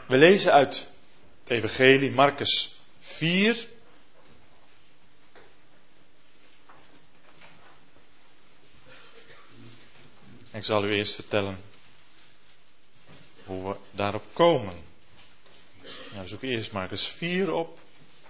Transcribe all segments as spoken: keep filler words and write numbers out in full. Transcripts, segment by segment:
We lezen uit het Evangelie Marcus vier. Ik zal u eerst vertellen hoe we daarop komen. Nou, zoek eerst Marcus vier op.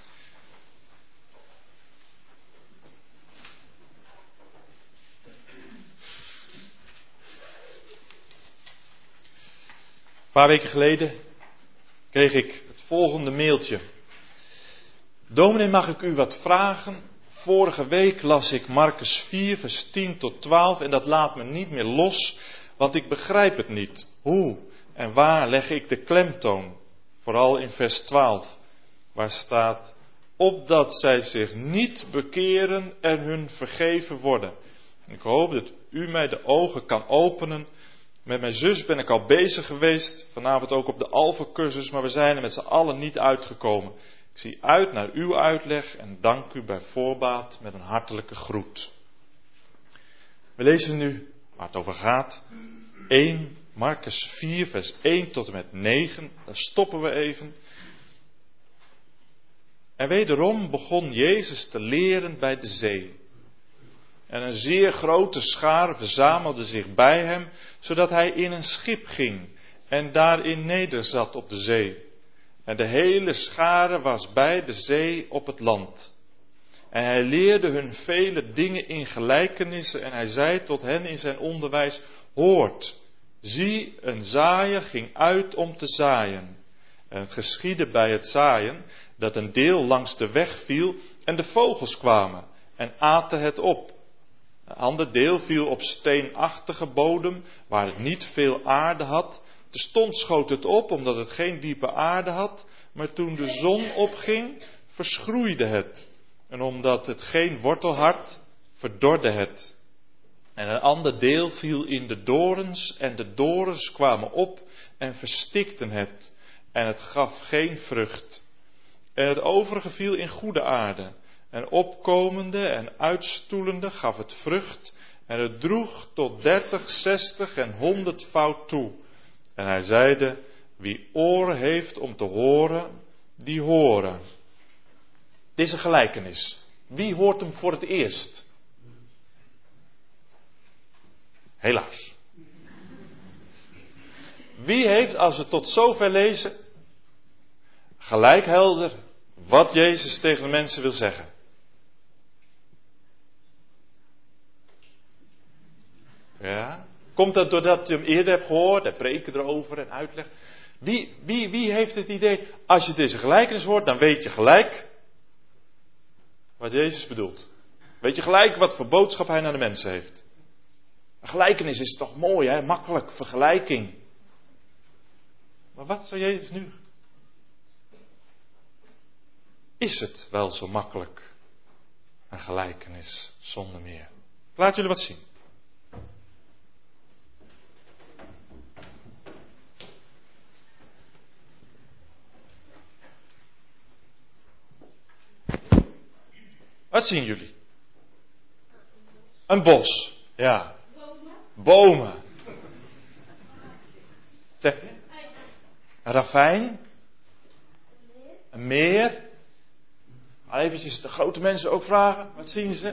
Een paar weken geleden kreeg ik het volgende mailtje. Dominee, mag ik u wat vragen? Vorige week las ik Marcus vier, vers tien tot twaalf en dat laat me niet meer los, want ik begrijp het niet. Hoe en waar leg ik de klemtoon? Vooral in vers twaalf, waar staat, opdat zij zich niet bekeren en hun vergeven worden. Ik hoop dat u mij de ogen kan openen. Met mijn zus ben ik al bezig geweest, vanavond ook op de Alpha-cursus, maar we zijn er met z'n allen niet uitgekomen. Ik zie uit naar uw uitleg en dank u bij voorbaat met een hartelijke groet. We lezen nu, waar het over gaat, één Marcus vier, vers één tot en met negen. Daar stoppen we even. En wederom begon Jezus te leren bij de zee. En een zeer grote schare verzamelde zich bij hem, zodat hij in een schip ging en daarin nederzat op de zee. En de hele schare was bij de zee op het land. En hij leerde hun vele dingen in gelijkenissen en hij zei tot hen in zijn onderwijs, hoort, zie, een zaaier ging uit om te zaaien. En het geschiedde bij het zaaien dat een deel langs de weg viel en de vogels kwamen en aten het op. Een ander deel viel op steenachtige bodem, waar het niet veel aarde had. Terstond schoot het op, omdat het geen diepe aarde had. Maar toen de zon opging, verschroeide het. En omdat het geen wortel had, verdorde het. En een ander deel viel in de dorens, en de dorens kwamen op en verstikten het. En het gaf geen vrucht. En het overige viel in goede aarde. En opkomende en uitstoelende gaf het vrucht. En het droeg tot dertig, zestig en honderdvoud toe. En hij zeide, wie oren heeft om te horen, die horen. Dit is een gelijkenis. Wie hoort hem voor het eerst? Helaas. Wie heeft, als we tot zover lezen, gelijk helder wat Jezus tegen de mensen wil zeggen? Ja. Komt dat doordat je hem eerder hebt gehoord en preken erover en uitleg? Wie, wie, wie heeft het idee, als je deze gelijkenis hoort, dan weet je gelijk wat Jezus bedoelt. Weet je gelijk wat voor boodschap hij naar de mensen heeft. Een gelijkenis is toch mooi, hè? Makkelijk, vergelijking. Maar wat zou Jezus nu? Is het wel zo makkelijk? Een gelijkenis zonder meer. Laat jullie wat zien. Wat zien jullie? Een bos. Ja. Bomen. Bomen. Zeg je? Een ravijn. Een meer. Maar eventjes de grote mensen ook vragen. Wat zien ze?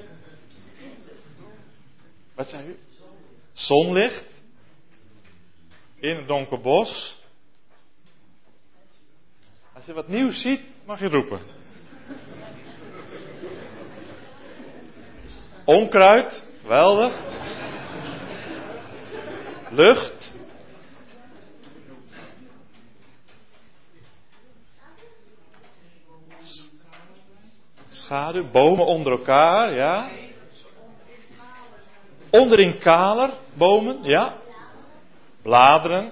Wat zei u? Zonlicht. In een donker bos. Als je wat nieuws ziet, mag je roepen. Onkruid, geweldig. Lucht. Schaduw, bomen onder elkaar, ja. Onderin kaler, bomen, ja. Bladeren.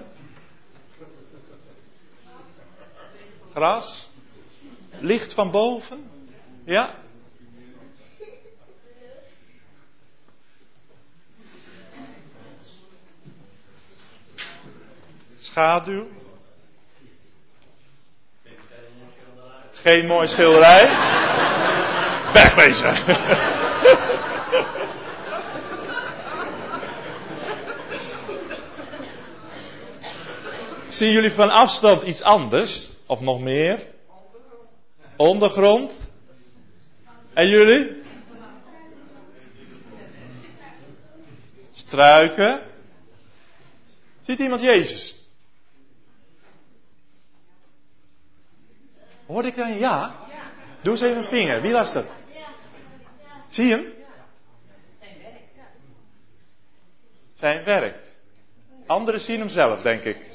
Gras. Licht van boven, ja. Schaduw. Geen mooie schilderij. Wegwezen. Zien jullie van afstand iets anders? Of nog meer? Ondergrond. En jullie? Struiken. Ziet iemand Jezus? Hoorde ik dan ja? Doe eens even een vinger. Wie was dat? Zie je hem? Zijn werk. Zijn werk. Anderen zien hem zelf, denk ik.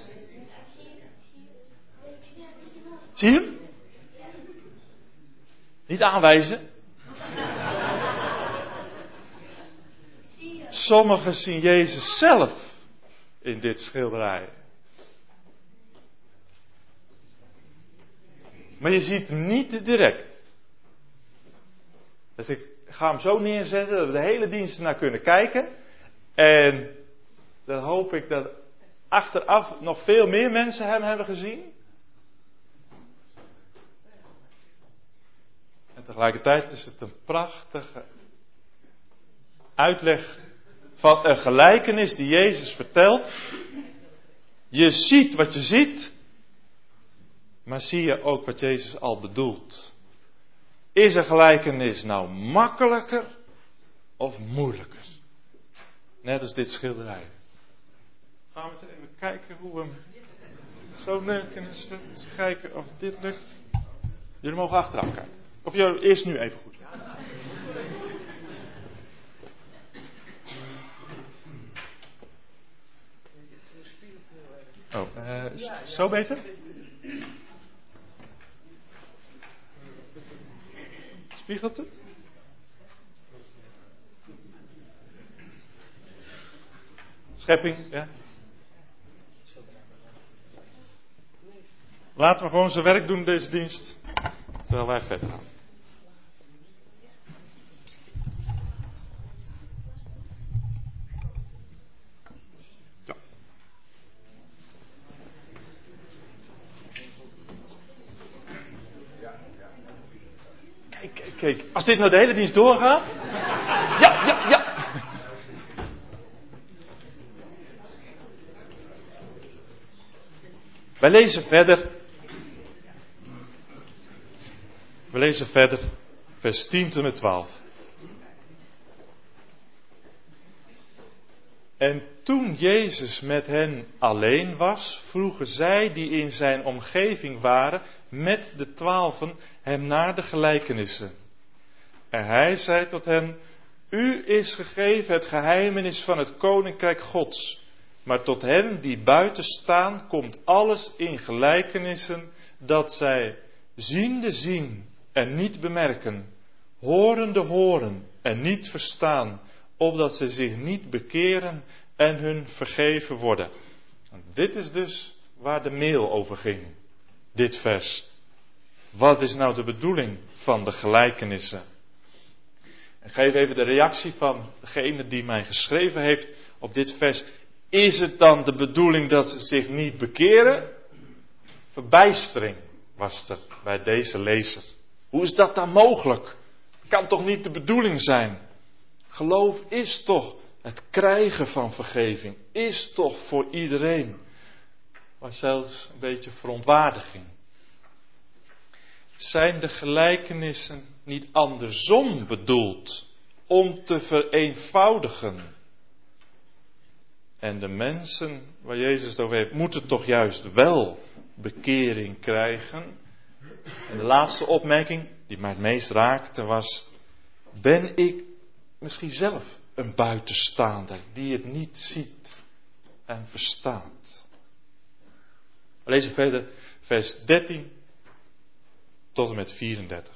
Zie je hem? Niet aanwijzen. Sommigen zien Jezus zelf in dit schilderij. Maar je ziet hem niet direct. Dus ik ga hem zo neerzetten dat we de hele dienst naar kunnen kijken. En dan hoop ik dat achteraf nog veel meer mensen hem hebben gezien. En tegelijkertijd is het een prachtige uitleg van een gelijkenis die Jezus vertelt. Je ziet wat je ziet, maar zie je ook wat Jezus al bedoelt. Is een gelijkenis nou makkelijker of moeilijker? Net als dit schilderij. Gaan we eens even kijken hoe we hem zo neer kunnen zetten. Eens kijken of dit lukt. Jullie mogen achteraf kijken. Of jullie eerst nu even goed. Oh, uh, is het zo beter? Spiegelt het? Schepping, ja. Laten we gewoon zijn werk doen deze dienst, terwijl wij verder gaan. Ja. Kijk, kijk, kijk. Als dit nou de hele dienst doorgaat. Ja, ja, ja. Wij lezen verder. We lezen verder, vers tien tot en met twaalf. En toen Jezus met hen alleen was, vroegen zij die in zijn omgeving waren, met de twaalfen, hem naar de gelijkenissen. En hij zei tot hen, u is gegeven het geheimenis van het koninkrijk Gods. Maar tot hen die buiten staan, komt alles in gelijkenissen, dat zij ziende zien en niet bemerken, horende horen en niet verstaan, opdat ze zich niet bekeren en hun vergeven worden. En dit is dus waar de mail over ging, dit vers. Wat is nou de bedoeling van de gelijkenissen? En geef even de reactie van degene die mij geschreven heeft op dit vers. Is het dan de bedoeling dat ze zich niet bekeren? Verbijstering was er bij deze lezer. Hoe is dat dan mogelijk? Kan toch niet de bedoeling zijn? Geloof is toch het krijgen van vergeving. Is toch voor iedereen. Maar zelfs een beetje verontwaardiging. Zijn de gelijkenissen niet andersom bedoeld? Om te vereenvoudigen. En de mensen waar Jezus het over heeft, moeten toch juist wel bekering krijgen. En de laatste opmerking, die mij het meest raakte, was: ben ik misschien zelf een buitenstaander die het niet ziet en verstaat? We lezen verder vers dertien tot en met vierendertig.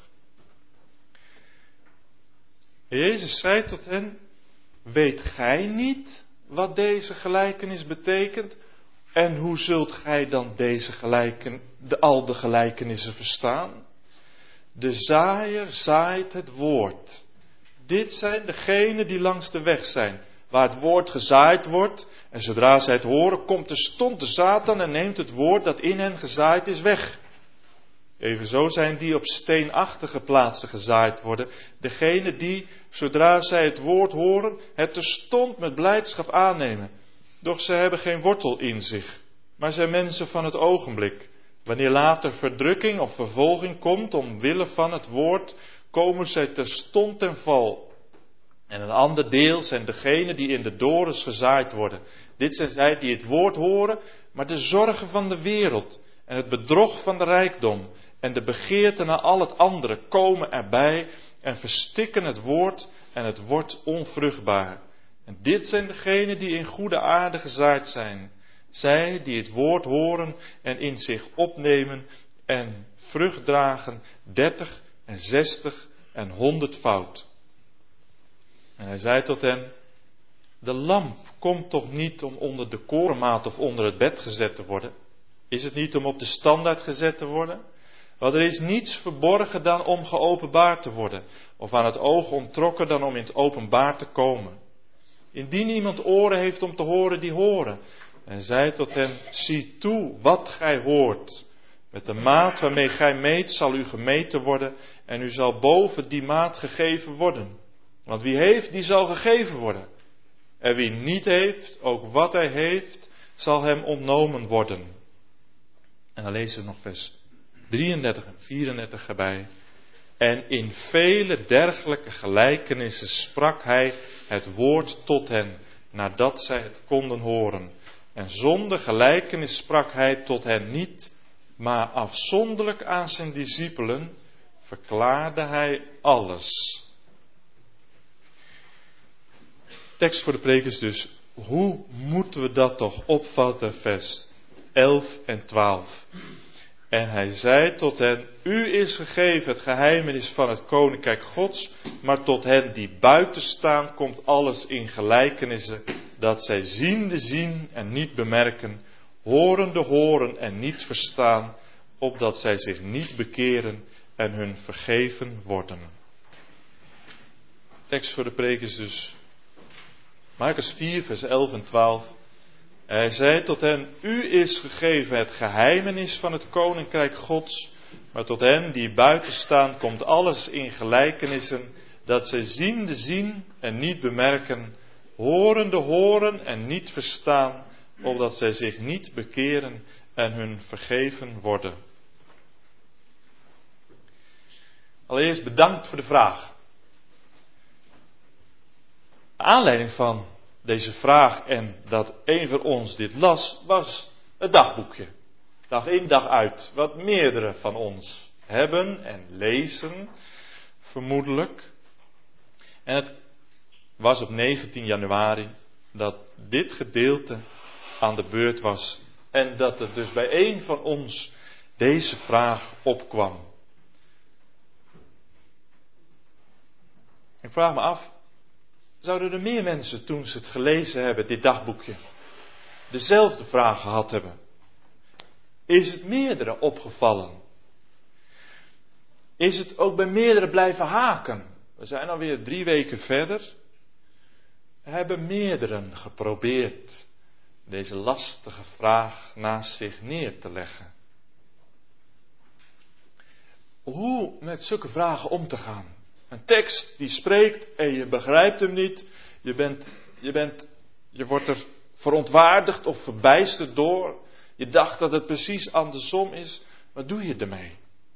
Jezus zei tot hen: weet gij niet wat deze gelijkenis betekent? En hoe zult gij dan deze gelijken, de, al de gelijkenissen verstaan? De zaaier zaait het woord. Dit zijn degenen die langs de weg zijn, waar het woord gezaaid wordt. En zodra zij het horen, komt terstond de Satan en neemt het woord dat in hen gezaaid is weg. Evenzo zijn die op steenachtige plaatsen gezaaid worden. Degenen die, zodra zij het woord horen, het terstond met blijdschap aannemen. Doch ze hebben geen wortel in zich. maar zijn mensen van het ogenblik. Wanneer later verdrukking of vervolging komt omwille van het woord, komen zij terstond ten val. En een ander deel zijn degenen die in de dorens gezaaid worden. Dit zijn zij die het woord horen, maar de zorgen van de wereld en het bedrog van de rijkdom en de begeerte naar al het andere komen erbij en verstikken het woord en het wordt onvruchtbaar. En dit zijn degenen die in goede aarde gezaaid zijn. Zij die het woord horen en in zich opnemen en vrucht dragen, dertig en zestig en honderdvoud. En hij zei tot hen, de lamp komt toch niet om onder de korenmaat of onder het bed gezet te worden? Is het niet om op de standaard gezet te worden? Want er is niets verborgen dan om geopenbaard te worden, of aan het oog onttrokken dan om in het openbaar te komen. Indien iemand oren heeft om te horen, die horen. En zei tot hen, zie toe wat gij hoort. Met de maat waarmee gij meet zal u gemeten worden en u zal boven die maat gegeven worden. Want wie heeft, die zal gegeven worden. En wie niet heeft, ook wat hij heeft, zal hem ontnomen worden. En dan lezen we nog vers drieëndertig en vierendertig erbij. En in vele dergelijke gelijkenissen sprak hij het woord tot hen, nadat zij het konden horen. En zonder gelijkenis sprak hij tot hen niet, maar afzonderlijk aan zijn discipelen verklaarde hij alles. Tekst voor de preek is dus, hoe moeten we dat toch opvatten, vers elf en twaalf. En hij zei tot hen, u is gegeven het geheimenis van het koninkrijk Gods, maar tot hen die buiten staan komt alles in gelijkenissen, dat zij ziende zien en niet bemerken, horende horen en niet verstaan, opdat zij zich niet bekeren en hun vergeven worden. Tekst voor de preek is dus Markus vier, vers elf en twaalf. Hij zei tot hen, u is gegeven het geheimenis van het koninkrijk Gods, maar tot hen die buiten staan komt alles in gelijkenissen, dat zij ziende zien en niet bemerken, horende horen en niet verstaan, opdat zij zich niet bekeren en hun vergeven worden. Allereerst bedankt voor de vraag. De aanleiding van deze vraag en dat een van ons dit las, was het dagboekje. Dag in, dag uit. Wat meerdere van ons hebben en lezen, vermoedelijk. En het was op negentien januari dat dit gedeelte aan de beurt was. En dat er dus bij een van ons deze vraag opkwam. Ik vraag me af, zouden er meer mensen toen ze het gelezen hebben, dit dagboekje, dezelfde vraag gehad hebben? Is het meerdere opgevallen? Is het ook bij meerdere blijven haken? We zijn alweer drie weken verder. Hebben meerderen geprobeerd deze lastige vraag naast zich neer te leggen? Hoe met zulke vragen om te gaan? Een tekst die spreekt en je begrijpt hem niet. Je bent, je bent, je wordt er verontwaardigd of verbijsterd door. Je dacht dat het precies andersom is. Wat doe je ermee?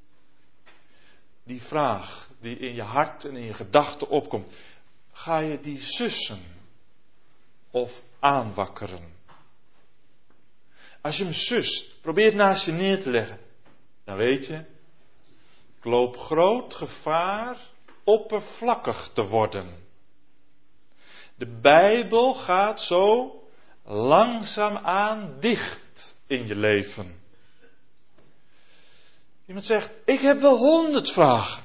Die vraag die in je hart en in je gedachten opkomt. Ga je die sussen of aanwakkeren? Als je hem sust, probeer het naast je neer te leggen. Dan weet je, ik loop groot gevaar oppervlakkig te worden. De Bijbel gaat zo langzaamaan dicht in je leven. Iemand zegt, ik heb wel honderd vragen.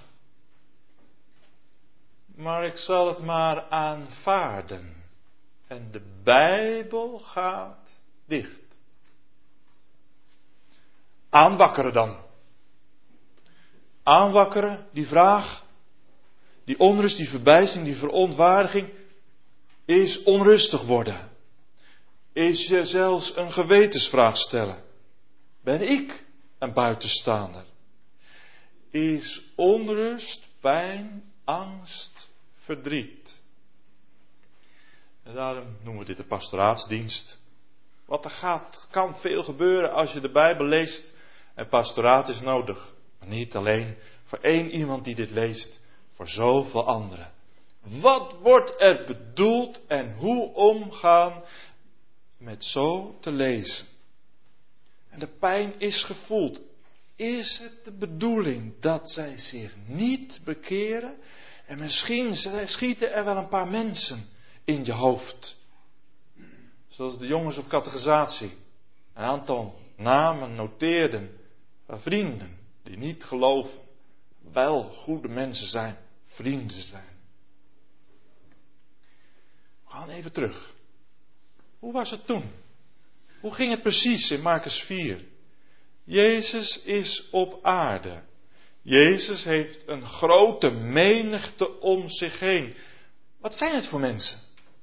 Maar ik zal het maar aanvaarden. En de Bijbel gaat dicht. Aanwakkeren dan. Aanwakkeren, die vraag, die onrust, die verbijstering, die verontwaardiging, is onrustig worden. Is je zelfs een gewetensvraag stellen. Ben ik een buitenstaander? Is onrust, pijn, angst, verdriet. En daarom noemen we dit de pastoraatsdienst. Want er gaat, kan veel gebeuren als je de Bijbel leest. En pastoraat is nodig. Maar niet alleen voor één iemand die dit leest. Voor zoveel anderen. Wat wordt er bedoeld en hoe omgaan met zo te lezen? En de pijn is gevoeld. Is het de bedoeling dat zij zich niet bekeren? En misschien schieten er wel een paar mensen in je hoofd. Zoals de jongens op catechisatie. Een aantal namen noteerden van vrienden die niet geloven. Wel goede mensen zijn, vrienden zijn. We gaan even terug. Hoe was het toen? Hoe ging het precies in Markus vier? Jezus is op aarde. Jezus heeft een grote menigte om zich heen. Wat zijn het voor mensen?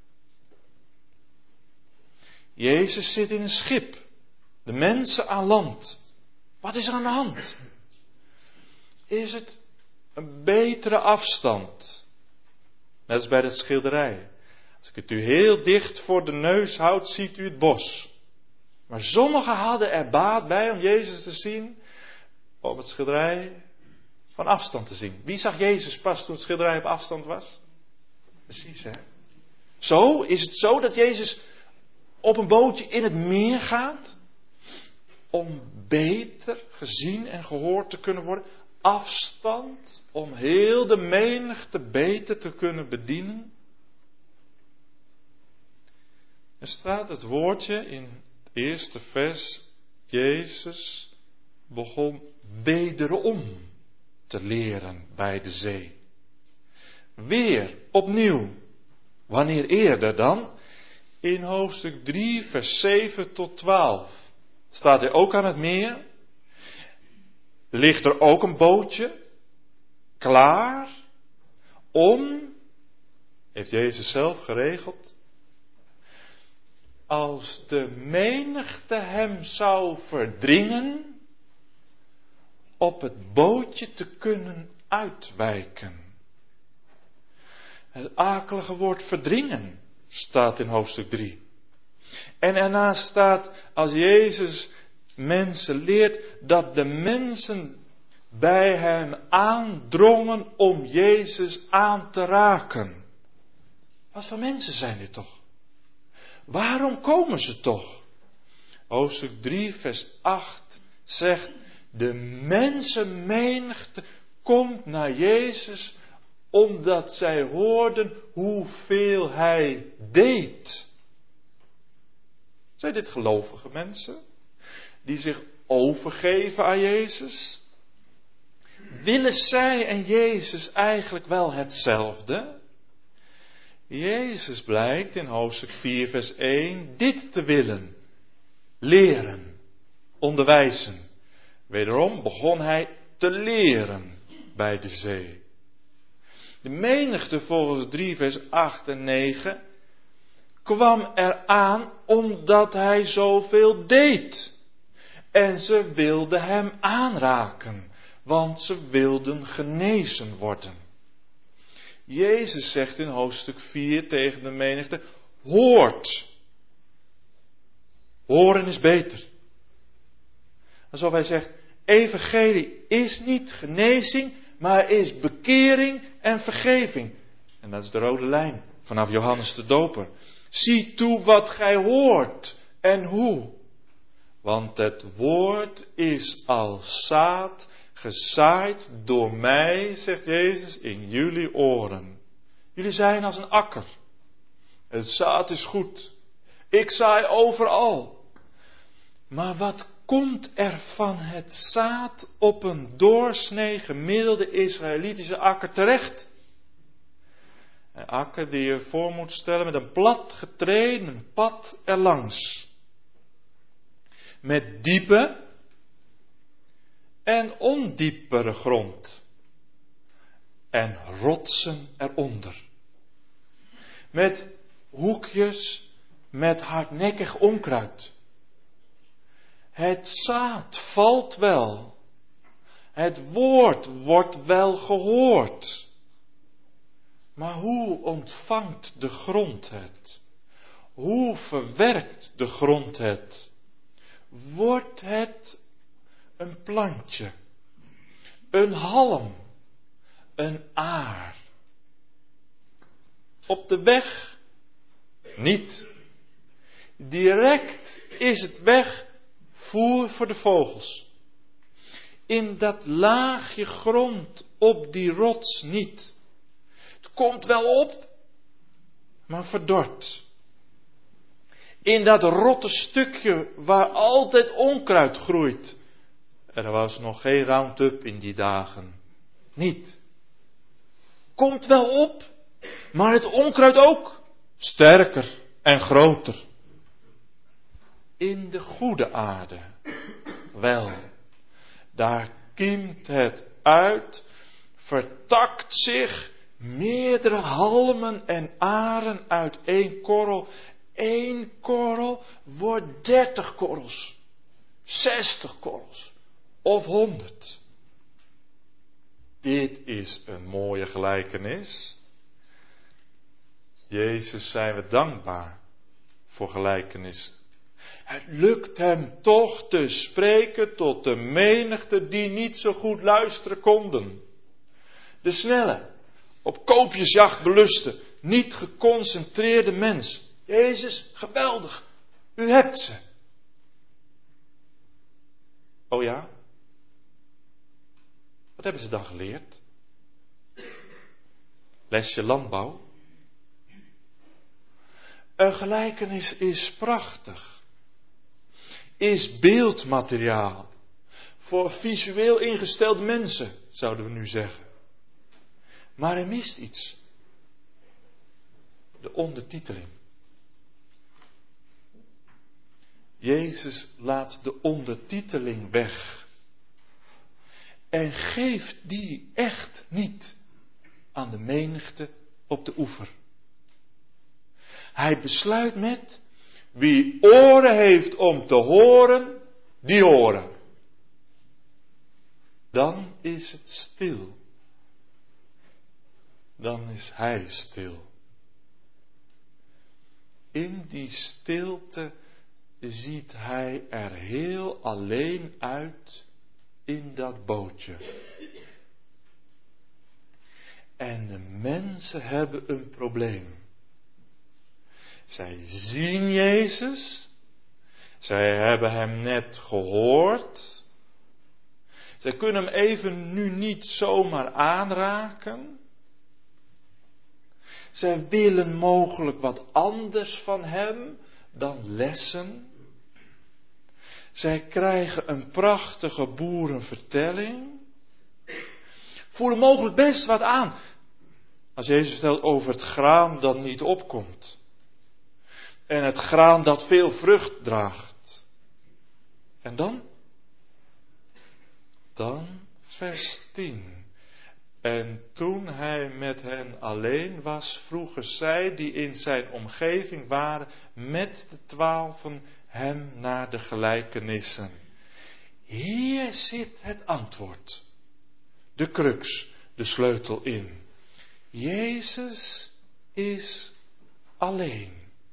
Jezus zit in een schip. De mensen aan land. Wat is er aan de hand? Is het een betere afstand? Net als bij dat schilderij. Als ik het u heel dicht voor de neus houd, ziet u het bos. Maar sommigen hadden er baat bij om Jezus te zien op het schilderij van afstand te zien. Wie zag Jezus pas toen het schilderij op afstand was? Precies, hè? Zo, is het zo dat Jezus op een bootje in het meer gaat om beter gezien en gehoord te kunnen worden? Afstand om heel de menigte beter te kunnen bedienen? Er staat het woordje in het eerste vers. Jezus begon wederom te leren bij de zee. Weer, opnieuw. Wanneer eerder dan? In hoofdstuk drie, vers zeven tot twaalf. Staat hij ook aan het meer? Ligt er ook een bootje klaar om, heeft Jezus zelf geregeld, als de menigte hem zou verdringen, op het bootje te kunnen uitwijken. Het akelige woord verdringen staat in hoofdstuk drie. En ernaast staat, als Jezus mensen leert, dat de mensen bij hem aandrongen om Jezus aan te raken. Wat voor mensen zijn dit toch? Waarom komen ze toch? Hoofdstuk drie, vers acht zegt, de mensenmenigte komt naar Jezus omdat zij hoorden hoeveel hij deed. Zijn dit gelovige mensen die zich overgeven aan Jezus? Willen zij en Jezus eigenlijk wel hetzelfde? Jezus blijkt in hoofdstuk vier vers één dit te willen. Leren, onderwijzen. Wederom begon hij te leren bij de zee. De menigte volgens drie vers acht en negen kwam eraan omdat hij zoveel deed. En ze wilden hem aanraken, want ze wilden genezen worden. Jezus zegt in hoofdstuk vier tegen de menigte, hoort. Horen is beter. Alsof hij zegt, evangelie is niet genezing, maar is bekering en vergeving. En dat is de rode lijn vanaf Johannes de Doper. Zie toe wat gij hoort en hoe. Want het woord is als zaad gezaaid door mij, zegt Jezus, in jullie oren. Jullie zijn als een akker. Het zaad is goed. Ik zaai overal. Maar wat komt er van het zaad op een doorsnee gemiddelde Israëlitische akker terecht? Een akker die je voor moet stellen met een plat getreden pad erlangs. Met diepe en ondiepere grond. En rotsen eronder. Met hoekjes met hardnekkig onkruid. Het zaad valt wel. Het woord wordt wel gehoord. Maar hoe ontvangt de grond het? Hoe verwerkt de grond het? Wordt het een plantje, een halm, een aar? Op de weg niet. Direct is het weg voer voor de vogels. In dat laagje grond op die rots niet. Het komt wel op, maar verdort. In dat rotte stukje waar altijd onkruid groeit. Er was nog geen Roundup in die dagen. Niet. Komt wel op, maar het onkruid ook. Sterker en groter. In de goede aarde. Wel, daar kiemt het uit, vertakt zich, meerdere halmen en aren uit één korrel. Eén korrel wordt dertig korrels, zestig korrels of honderd. Dit is een mooie gelijkenis. Jezus, zijn we dankbaar voor gelijkenissen. Het lukt hem toch te spreken tot de menigte die niet zo goed luisteren konden. De snelle, op koopjesjacht beluste, niet geconcentreerde mens. Jezus, geweldig, u hebt ze. Oh ja? Wat hebben ze dan geleerd? Lesje landbouw. Een gelijkenis is prachtig. Is beeldmateriaal. Voor visueel ingestelde mensen, zouden we nu zeggen. Maar er mist iets. De ondertiteling. Jezus laat de ondertiteling weg. En geeft die echt niet aan de menigte op de oever. Hij besluit met: wie oren heeft om te horen, die horen. Dan is het stil. Dan is hij stil. In die stilte ziet hij er heel alleen uit in dat bootje. En de mensen hebben een probleem. Zij zien Jezus. Zij hebben hem net gehoord. Zij kunnen hem even nu niet zomaar aanraken. Zij willen mogelijk wat anders van hem dan lessen. Zij krijgen een prachtige boerenvertelling. Voelen mogelijk best wat aan. Als Jezus vertelt over het graan dat niet opkomt. En het graan dat veel vrucht draagt. En dan? Dan vers tien. En toen hij met hen alleen was, vroegen zij die in zijn omgeving waren met de twaalfen hem naar de gelijkenissen. Hier zit het antwoord. De crux, de sleutel in. Jezus is alleen.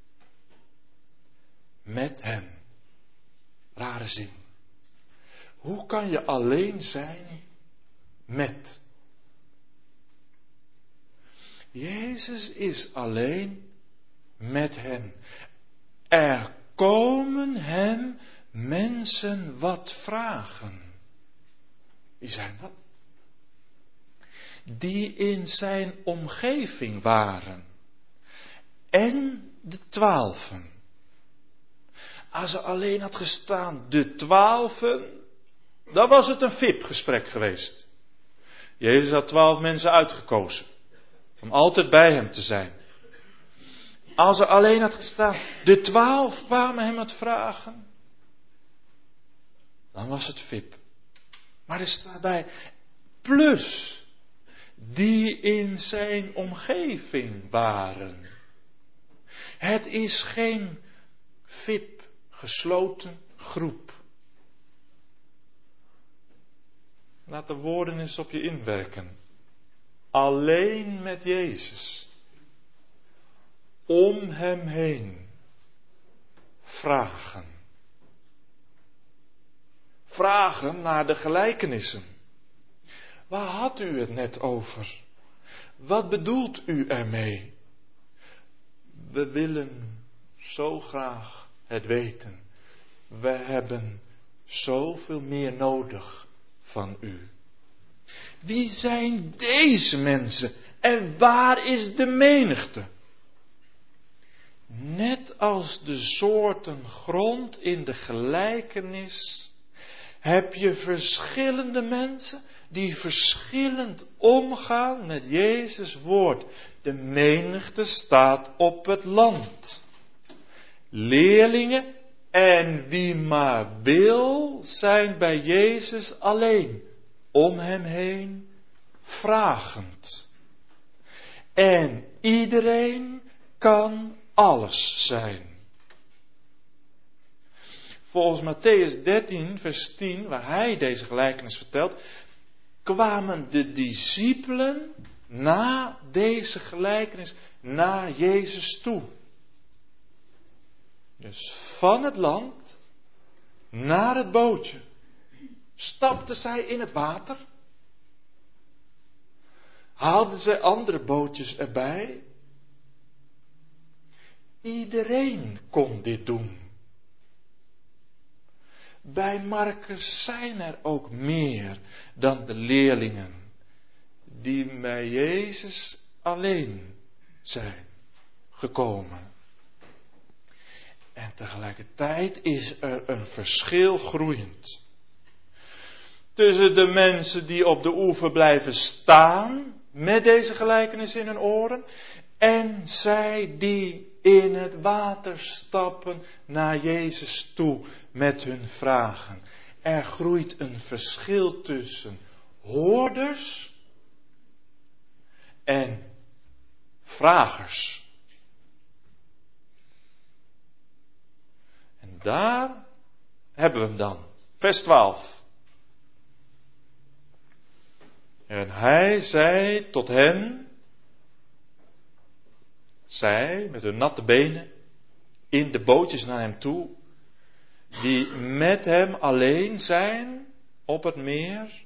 Met hen. Rare zin. Hoe kan je alleen zijn met? Jezus is alleen met hen. Er komen hem mensen wat vragen. Wie zijn dat? Die in zijn omgeving waren. En de twaalfen. Als er alleen had gestaan de twaalfen, dan was het een V I P-gesprek geweest. Jezus had twaalf mensen uitgekozen. Om altijd bij hem te zijn. Als er alleen had gestaan, de twaalf kwamen hem het vragen. Dan was het V I P. Maar er staat bij, plus die in zijn omgeving waren. Het is geen V I P, gesloten groep. Laat de woorden eens op je inwerken. Alleen met Jezus. Om hem heen. vragen. Vragen naar de gelijkenissen. Waar had u het net over? Wat bedoelt u ermee? We willen zo graag het weten. We hebben zoveel meer nodig van u. Wie zijn deze mensen? En waar is de menigte? Net als de soorten grond in de gelijkenis heb je verschillende mensen die verschillend omgaan met Jezus' woord. De menigte staat op het land. Leerlingen en wie maar wil zijn bij Jezus alleen, om hem heen vragend. En iedereen kan alles zijn. Volgens Mattheüs dertien, vers tien, waar hij deze gelijkenis vertelt, kwamen de discipelen na deze gelijkenis naar Jezus toe. Dus van het land naar het bootje stapten zij in het water. Haalden zij andere bootjes erbij. Iedereen kon dit doen. Bij Marcus zijn er ook meer dan de leerlingen die bij Jezus alleen zijn gekomen. En tegelijkertijd is er een verschil groeiend tussen de mensen die op de oever blijven staan met deze gelijkenis in hun oren en zij die in het water stappen naar Jezus toe met hun vragen. Er groeit een verschil tussen hoorders en vragers. En daar hebben we hem dan. Vers twaalf. En hij zei tot hen, zij met hun natte benen in de bootjes naar hem toe, die met hem alleen zijn op het meer,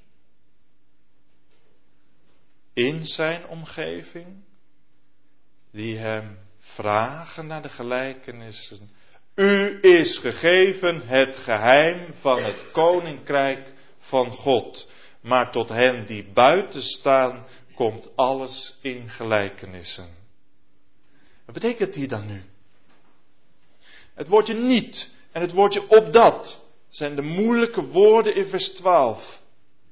in zijn omgeving, die hem vragen naar de gelijkenissen. U is gegeven het geheim van het koninkrijk van God, maar tot hen die buiten staan komt alles in gelijkenissen. Wat betekent hier dan nu? Het woordje niet en het woordje opdat zijn de moeilijke woorden in vers twaalf.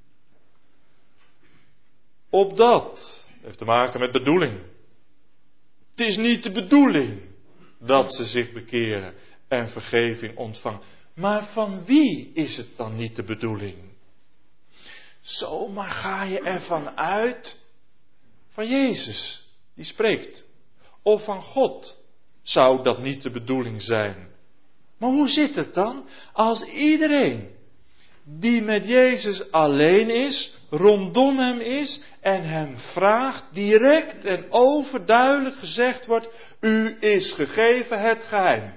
Opdat heeft te maken met bedoeling. Het is niet de bedoeling dat ze zich bekeren en vergeving ontvangen. Maar van wie is het dan niet de bedoeling? Zomaar ga je ervan uit van Jezus die spreekt. Of van God zou dat niet de bedoeling zijn. Maar hoe zit het dan als iedereen die met Jezus alleen is, rondom hem is en hem vraagt, direct en overduidelijk gezegd wordt, u is gegeven het geheim.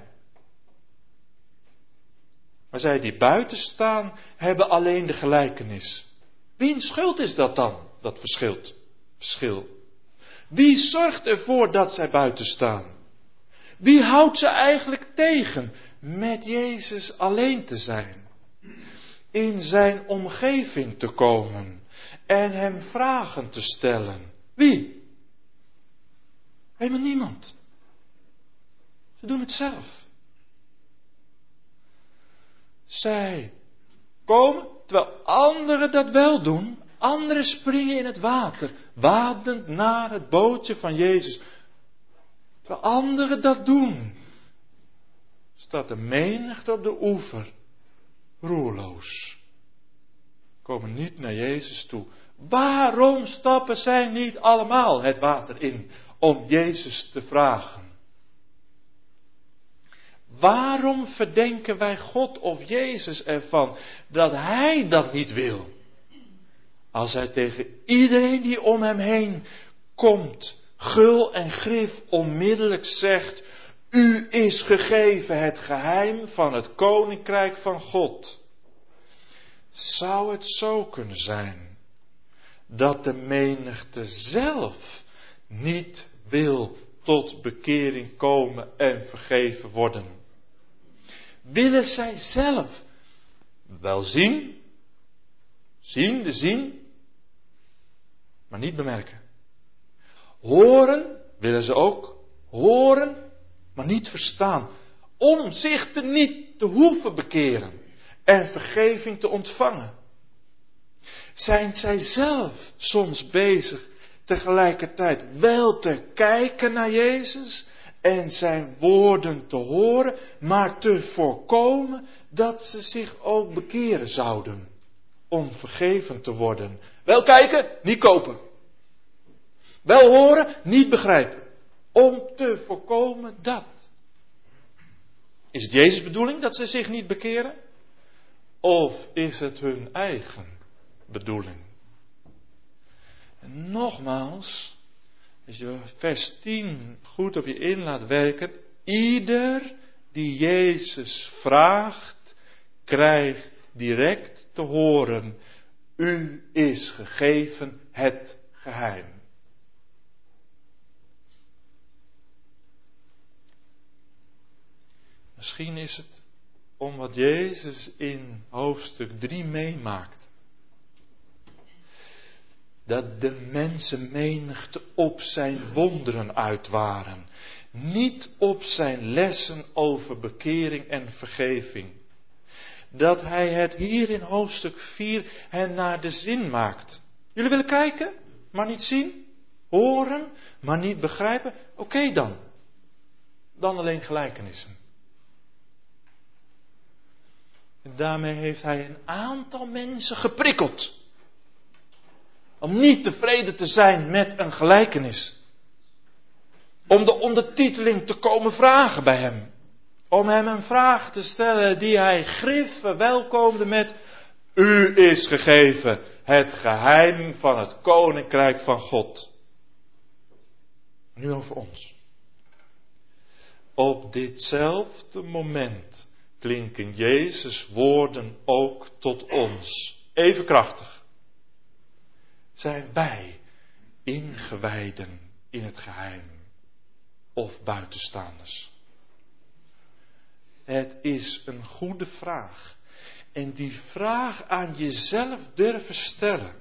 Maar zij die buiten staan, hebben alleen de gelijkenis. Wiens schuld is dat dan, dat verschilt, verschil? Wie zorgt ervoor dat zij buiten staan? Wie houdt ze eigenlijk tegen met Jezus alleen te zijn? In zijn omgeving te komen en hem vragen te stellen. Wie? Helemaal niemand. Ze doen het zelf. Zij komen, terwijl anderen dat wel doen. Anderen springen in het water, wadend naar het bootje van Jezus. Terwijl anderen dat doen, staat de menigte op de oever, roerloos. Komen niet naar Jezus toe. Waarom stappen zij niet allemaal het water in om Jezus te vragen? Waarom verdenken wij God of Jezus ervan dat Hij dat niet wil? Als Hij tegen iedereen die om Hem heen komt, gul en grif onmiddellijk zegt, U is gegeven het geheim van het koninkrijk van God. Zou het zo kunnen zijn dat de menigte zelf niet wil tot bekering komen en vergeven worden? Willen zij zelf wel zien, zien de zien, maar niet bemerken. Horen willen ze ook, horen, maar niet verstaan. Om zich te niet te hoeven bekeren en vergeving te ontvangen. Zijn zij zelf soms bezig tegelijkertijd wel te kijken naar Jezus en zijn woorden te horen, maar te voorkomen dat ze zich ook bekeren zouden om vergeven te worden. Wel kijken, niet kopen. Wel horen, niet begrijpen. Om te voorkomen dat. Is het Jezus' bedoeling dat ze zich niet bekeren? Of is het hun eigen bedoeling? En nogmaals, als je vers tien goed op je in laat werken, ieder die Jezus vraagt, krijgt direct te horen, u is gegeven het geheim. Misschien is het om wat Jezus in hoofdstuk drie meemaakt. Dat de mensenmenigte op zijn wonderen uit waren. Niet op zijn lessen over bekering en vergeving. Dat hij het hier in hoofdstuk vier hen naar de zin maakt. Jullie willen kijken, maar niet zien? Horen, maar niet begrijpen? Oké okay dan. Dan alleen gelijkenissen. En daarmee heeft hij een aantal mensen geprikkeld. Om niet tevreden te zijn met een gelijkenis. Om de ondertiteling te komen vragen bij hem. Om hem een vraag te stellen die hij grif verwelkomde met: U is gegeven het geheim van het koninkrijk van God. Nu over ons. Op ditzelfde moment klinken Jezus' woorden ook tot ons. Even krachtig. Zijn wij ingewijden in het geheim of buitenstaanders? Het is een goede vraag. En die vraag aan jezelf durven stellen.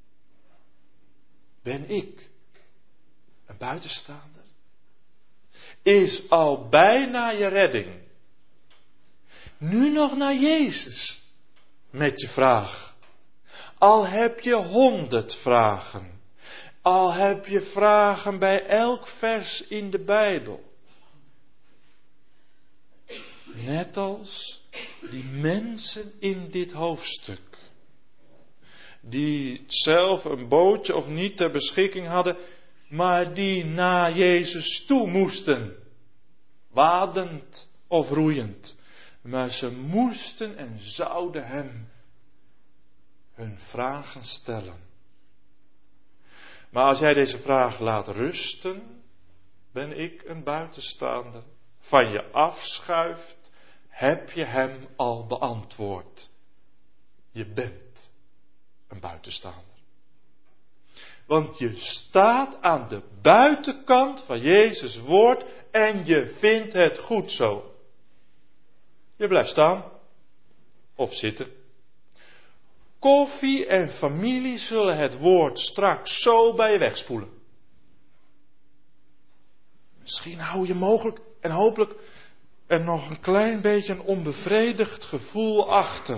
Ben ik een buitenstaander? Is al bijna je redding. Nu nog naar Jezus met je vraag. Al heb je honderd vragen. Al heb je vragen bij elk vers in de Bijbel. Net als die mensen in dit hoofdstuk. Die zelf een bootje of niet ter beschikking hadden. Maar die naar Jezus toe moesten. Wadend of roeiend. Maar ze moesten en zouden hem hun vragen stellen. Maar als jij deze vraag laat rusten, ben ik een buitenstaander, van je afschuift, heb je hem al beantwoord. Je bent een buitenstaander. Want je staat aan de buitenkant van Jezus' woord en je vindt het goed zo. Je blijft staan of zitten. Koffie en familie zullen het woord straks zo bij je wegspoelen. Misschien hou je mogelijk en hopelijk er nog een klein beetje een onbevredigd gevoel achter.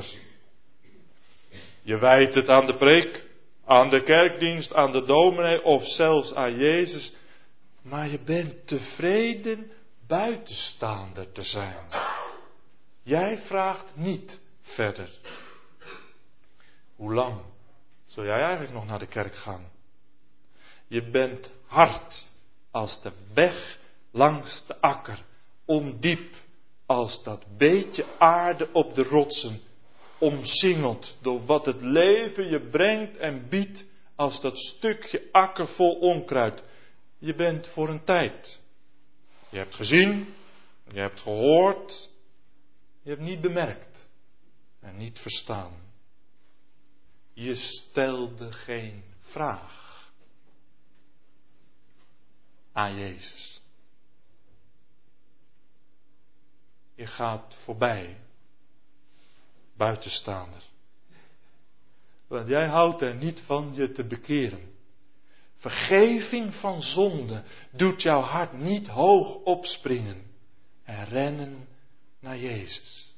Je wijt het aan de preek, aan de kerkdienst, aan de dominee of zelfs aan Jezus. Maar je bent tevreden buitenstaander te zijn. Jij vraagt niet verder. Hoe lang zul jij eigenlijk nog naar de kerk gaan? Je bent hard als de weg langs de akker, ondiep als dat beetje aarde op de rotsen, omsingeld door wat het leven je brengt en biedt als dat stukje akker vol onkruid. Je bent voor een tijd. Je hebt gezien, Je hebt gehoord, je hebt niet bemerkt en niet verstaan. Je stelde geen vraag aan Jezus. Je gaat voorbij, buitenstaander. Want jij houdt er niet van je te bekeren. Vergeving van zonde doet jouw hart niet hoog opspringen en rennen naar Jezus.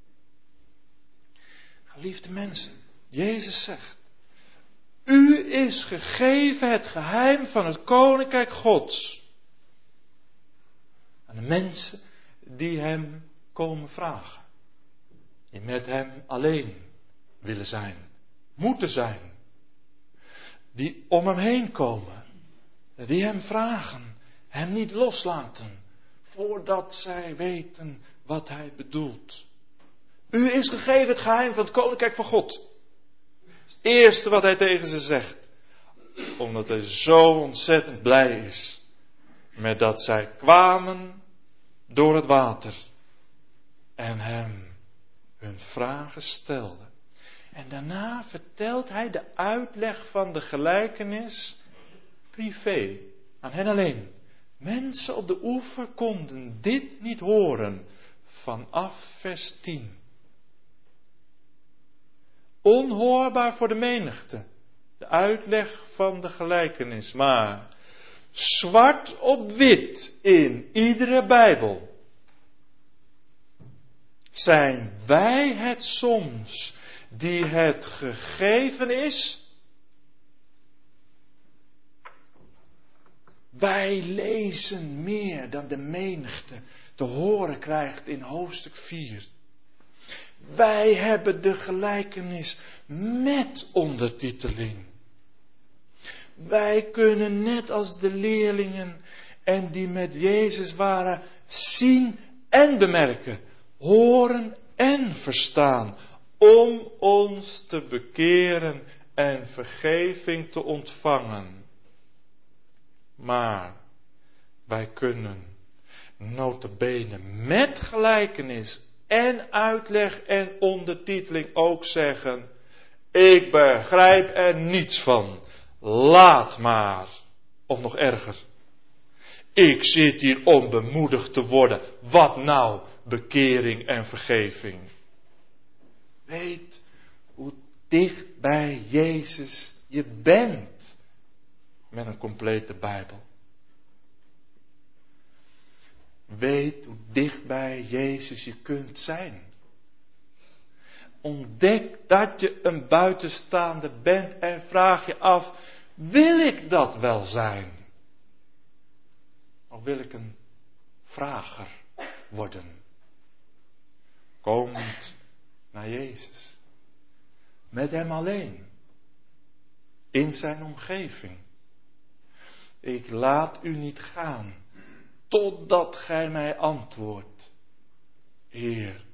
Geliefde mensen, Jezus zegt: u is gegeven het geheim van het koninkrijk Gods aan de mensen die hem komen vragen, die met hem alleen willen zijn, moeten zijn, die om hem heen komen, die hem vragen, hem niet loslaten, voordat zij weten wat hij bedoelt. U is gegeven het geheim van het koninkrijk van God. Dat is het eerste wat hij tegen ze zegt. Omdat hij zo ontzettend blij is met dat zij kwamen door het water en hem hun vragen stelden. En daarna vertelt hij de uitleg van de gelijkenis privé, aan hen alleen. Mensen op de oever konden dit niet horen, vanaf vers tien. Onhoorbaar voor de menigte, de uitleg van de gelijkenis, maar zwart op wit in iedere Bijbel zijn wij het soms die het gegeven is. Wij lezen meer dan de menigte te horen krijgt in hoofdstuk vier. Wij hebben de gelijkenis met ondertiteling. Wij kunnen net als de leerlingen en die met Jezus waren zien en bemerken, horen en verstaan, om ons te bekeren en vergeving te ontvangen. Maar wij kunnen nota bene met gelijkenis en uitleg en ondertiteling ook zeggen: ik begrijp er niets van. Laat maar. Of nog erger: ik zit hier om bemoedigd te worden. Wat nou bekering en vergeving? Weet hoe dicht bij Jezus je bent met een complete Bijbel. Weet hoe dicht bij Jezus je kunt zijn. Ontdek dat je een buitenstaander bent en vraag je af: wil ik dat wel zijn? Of wil ik een vrager worden? Komend naar Jezus. Met hem alleen. In zijn omgeving. Ik laat u niet gaan, totdat gij mij antwoordt: Heer,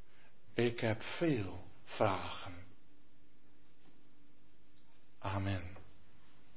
ik heb veel vragen. Amen.